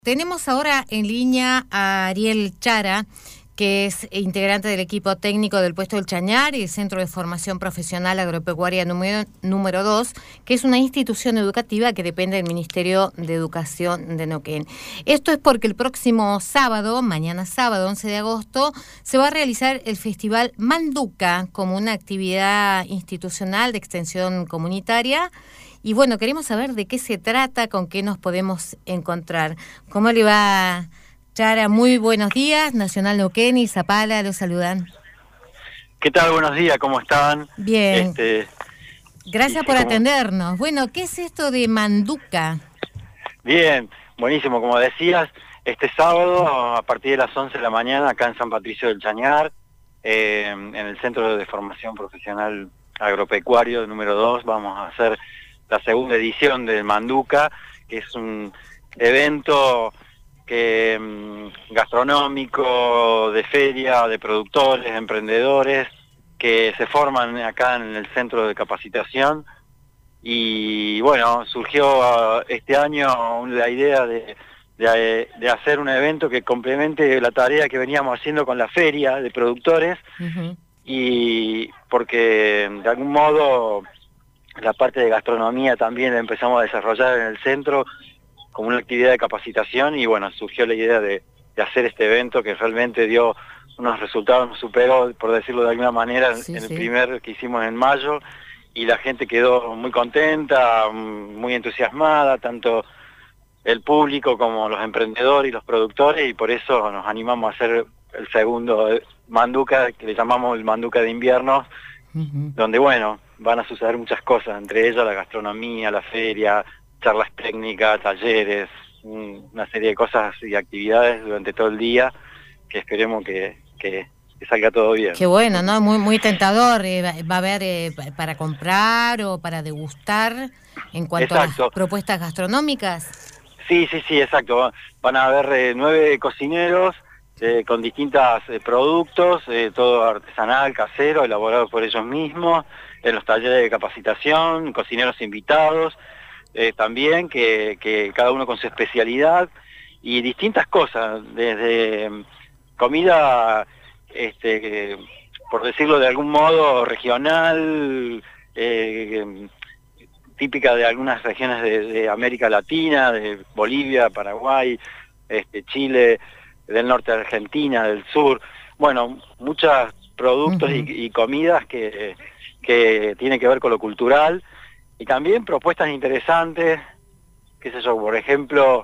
Tenemos ahora en línea a Ariel Chara, que es integrante del equipo técnico del Puesto del Chañar y el Centro de Formación Profesional Agropecuaria número 2, que es una institución educativa que depende del Ministerio de Educación de Neuquén. Esto es porque el próximo sábado, mañana sábado 11 de agosto, se va a realizar el Festival Manduca como una actividad institucional de extensión comunitaria. Y bueno, queremos saber de qué se trata, con qué nos podemos encontrar. ¿Cómo le va, Chara? Muy buenos días. Nacional Neuquén y Zapala los saludan. ¿Qué tal? Buenos días, ¿cómo están? Bien. Gracias por atendernos. Bueno, ¿qué es esto de Manduca? Bien, buenísimo. Como decías, este sábado a partir de las 11 de la mañana acá en San Patricio del Chañar, en el Centro de Formación Profesional Agropecuario número 2, vamos a hacer la segunda edición del Manduca, que es un evento gastronómico, de feria, de productores, de emprendedores, que se forman acá en el centro de capacitación. Y bueno, surgió este año la idea de hacer un evento que complemente la tarea que veníamos haciendo con la feria de productores, y porque de algún modo la parte de gastronomía también la empezamos a desarrollar en el centro como una actividad de capacitación, y bueno, surgió la idea de hacer este evento que realmente dio unos resultados, nos superó, por decirlo de alguna manera, en el primer que hicimos en mayo, y la gente quedó muy contenta, muy entusiasmada, tanto el público como los emprendedores y los productores, y por eso nos animamos a hacer el segundo Manduca, que le llamamos el Manduca de invierno, donde bueno, van a suceder muchas cosas, entre ellas la gastronomía, la feria, charlas técnicas, talleres, una serie de cosas y actividades durante todo el día, que esperemos que salga todo bien. Qué bueno, ¿no? Muy tentador. Va a haber para comprar o para degustar en cuanto a las propuestas gastronómicas. Sí, exacto. Van a haber 9 cocineros con distintos productos, todo artesanal, casero, elaborado por ellos mismos, en los talleres de capacitación, cocineros invitados, también que cada uno con su especialidad, y distintas cosas, desde comida, por decirlo de algún modo, regional, típica de algunas regiones de América Latina, de Bolivia, Paraguay, Chile, del norte de Argentina, del sur. Bueno, muchos productos y comidas que tienen que ver con lo cultural, y también propuestas interesantes, qué sé yo, por ejemplo,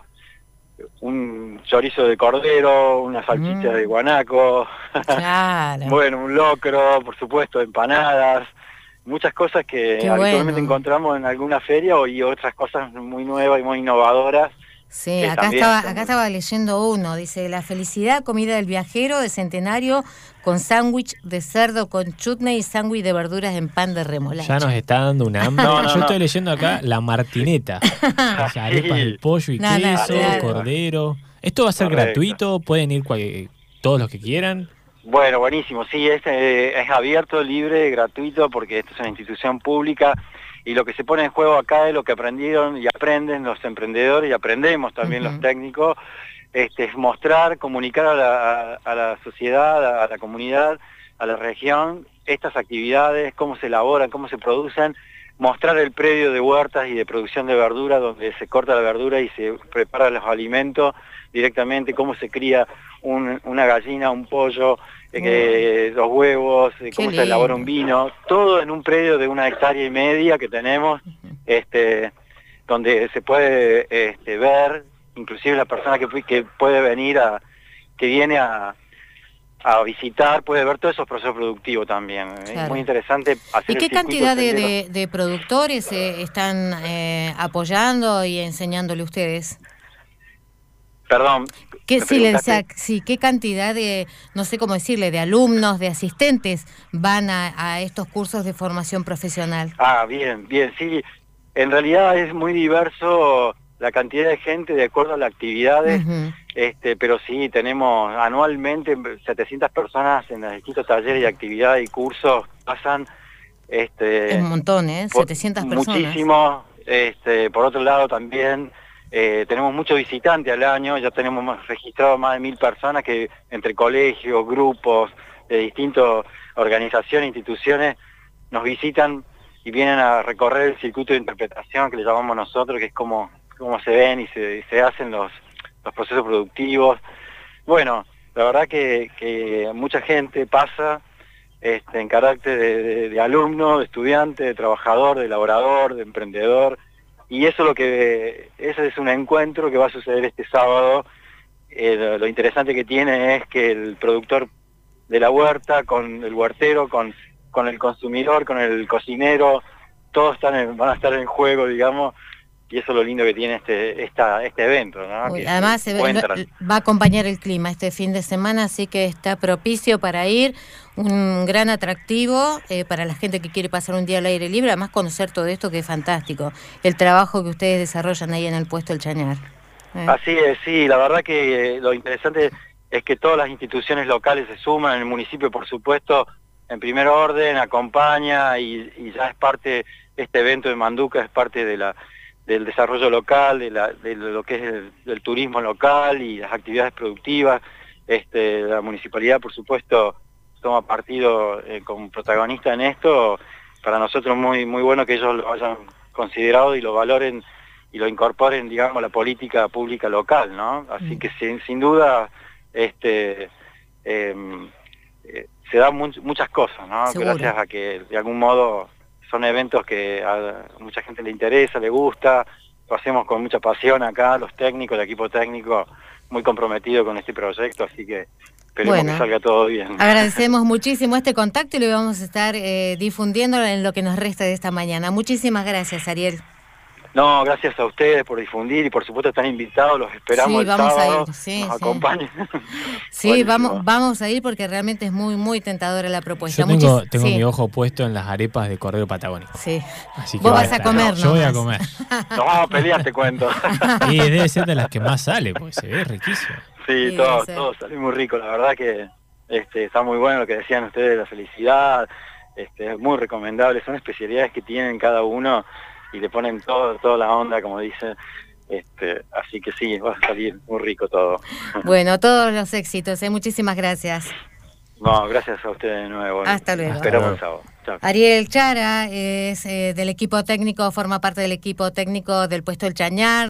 un chorizo de cordero, una salchicha de guanaco, claro. Bueno, un locro, por supuesto, empanadas, muchas cosas que habitualmente encontramos en alguna feria, y otras cosas muy nuevas y muy innovadoras. Sí, acá estaba leyendo uno, dice: la felicidad, comida del viajero de Centenario, con sándwich de cerdo con chutney y sándwich de verduras en pan de remolacha. Ya nos está dando un hambre. Yo estoy leyendo acá la martineta. O sea, arepas de pollo y queso, cordero. ¿Esto va a ser gratuito? ¿Pueden ir todos los que quieran? Bueno, buenísimo. Sí, es abierto, libre, gratuito, porque esto es una institución pública. Y lo que se pone en juego acá es lo que aprendieron y aprenden los emprendedores, y aprendemos también los técnicos, es mostrar, comunicar a la sociedad, a la comunidad, a la región, estas actividades, cómo se elaboran, cómo se producen, mostrar el predio de huertas y de producción de verdura, donde se corta la verdura y se prepara los alimentos directamente, cómo se cría una gallina, un pollo, los huevos, cómo se elabora un vino, todo en un predio de 1,5 hectáreas que tenemos, donde se puede ver, inclusive la persona que puede venir que viene a visitar, puede ver todos esos procesos productivos también. Claro. Es muy interesante hacer. ¿Y qué cantidad de productores están apoyando y enseñándole ustedes? Perdón. ¿Qué cantidad de, no sé cómo decirle, de alumnos, de asistentes van a estos cursos de formación profesional? Bien, sí. En realidad es muy diverso la cantidad de gente de acuerdo a las actividades, pero sí, tenemos anualmente 700 personas en los distintos talleres y actividades y cursos, pasan. Es un montón, 700 personas. Muchísimo. Por otro lado también, tenemos muchos visitantes al año, ya tenemos registrado más de 1000 personas que entre colegios, grupos, de distintas organizaciones, instituciones, nos visitan y vienen a recorrer el circuito de interpretación que le llamamos nosotros, que es cómo se ven y se hacen los procesos productivos. Bueno, la verdad que mucha gente pasa en carácter de alumno, de estudiante, de trabajador, de elaborador, de emprendedor, y eso ese es un encuentro que va a suceder este sábado. Lo interesante que tiene es que el productor de la huerta, con el huertero, con el consumidor, con el cocinero, todos van a estar en juego, digamos, y eso es lo lindo que tiene este evento, ¿no? Uy, además va a acompañar el clima este fin de semana, así que está propicio para ir, un gran atractivo para la gente que quiere pasar un día al aire libre, además conocer todo esto que es fantástico, el trabajo que ustedes desarrollan ahí en el puesto El Chañar. Así es, sí, la verdad que lo interesante es que todas las instituciones locales se suman, el municipio por supuesto en primer orden acompaña y ya es parte, este evento de Manduca es parte del desarrollo local, de lo que es el turismo local y las actividades productivas. La municipalidad por supuesto toma partido como protagonista en esto. Para nosotros muy bueno que ellos lo hayan considerado y lo valoren y lo incorporen, digamos, a la política pública local, ¿no? Así que sin duda se dan muchas cosas, ¿no? Seguro. Gracias a que de algún modo son eventos que a mucha gente le interesa, le gusta, lo hacemos con mucha pasión acá, los técnicos, el equipo técnico muy comprometido con este proyecto, así que esperemos que salga todo bien. Agradecemos muchísimo este contacto y lo vamos a estar difundiendo en lo que nos resta de esta mañana. Muchísimas gracias, Ariel. No, gracias a ustedes por difundir y por supuesto están invitados, los esperamos el sábado, nos acompañen. Sí, vamos a ir porque realmente es muy tentadora la propuesta. Yo tengo mi ojo puesto en las arepas de Cordero Patagónico. Sí. Así que vos vas a comer, ¿no? Yo voy a comer. Nos vamos a pelear, te cuento. Y debe ser de las que más sale, porque se ve riquísimo. Sí, todo sale muy rico, la verdad que está muy bueno lo que decían ustedes de la felicidad, es muy recomendable, son especialidades que tienen cada uno y le ponen toda la onda, como dice, así que sí, va a salir muy rico todo. Bueno, todos los éxitos, muchísimas gracias. No, gracias a ustedes de nuevo. Hasta luego. Esperamos el sábado. Chao. Ariel Chara es del equipo técnico, forma parte del equipo técnico del puesto El Chañar.